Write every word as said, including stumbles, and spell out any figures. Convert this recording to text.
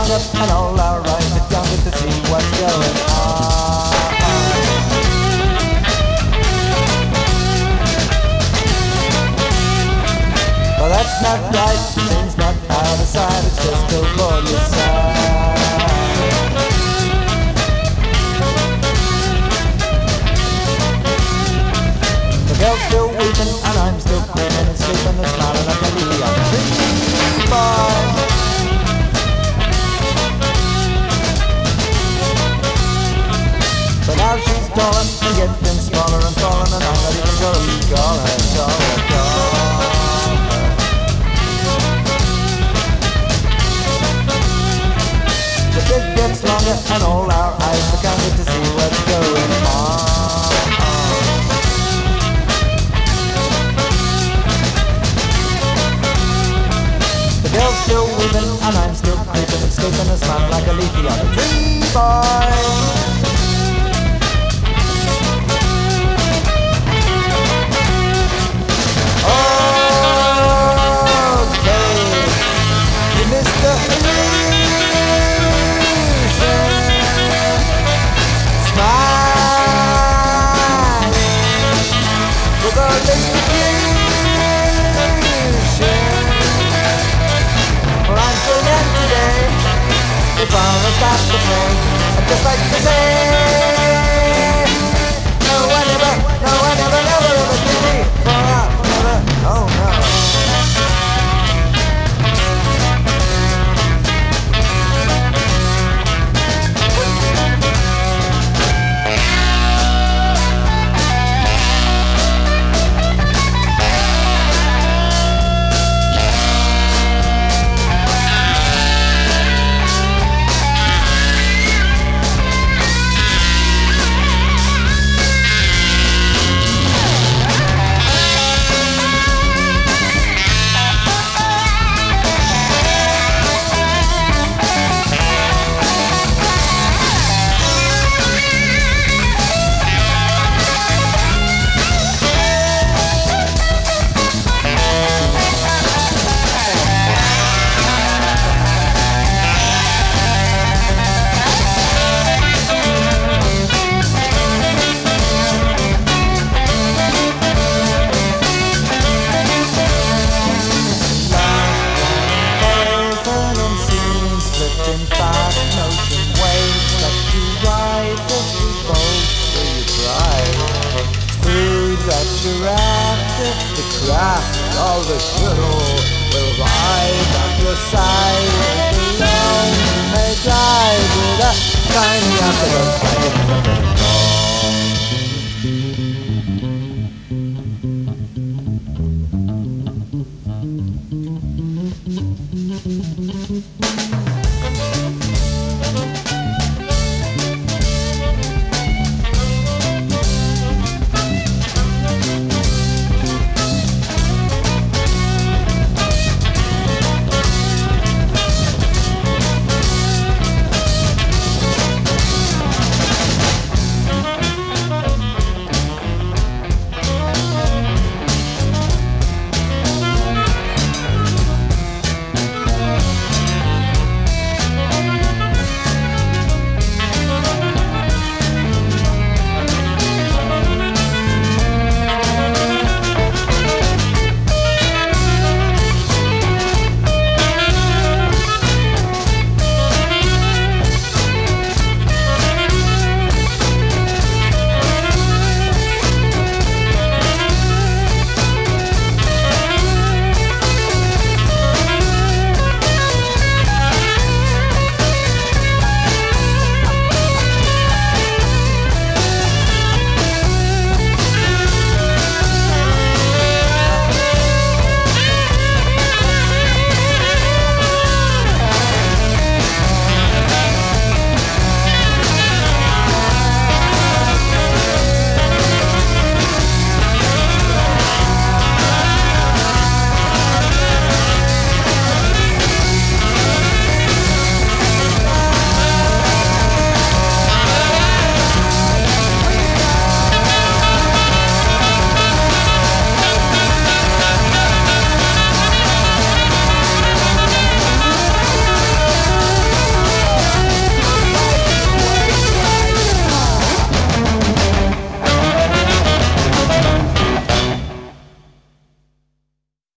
longer and all our eyes are younger to see what's going on. But that's not right, things not out of sight, it's just a lonely side. The girl's still weeping and I'm still creeping and sleeping and smiling like a leafy on a tree boy. But now she's falling and getting smaller and falling, and I'm not even gonna call her, call her, call her. The bit gets longer and all our eyes are counted to see what's going on. The girl's still weeping and I'm still creeping and sleeping and smiling like a leafy on a tree boy. If I was stop the plane, I'd just like to say, no one ever, no one ever, never ever did me for up, never, oh no. The craft of the shuttle will ride at your side as the lone may drive with a tiny afternoon.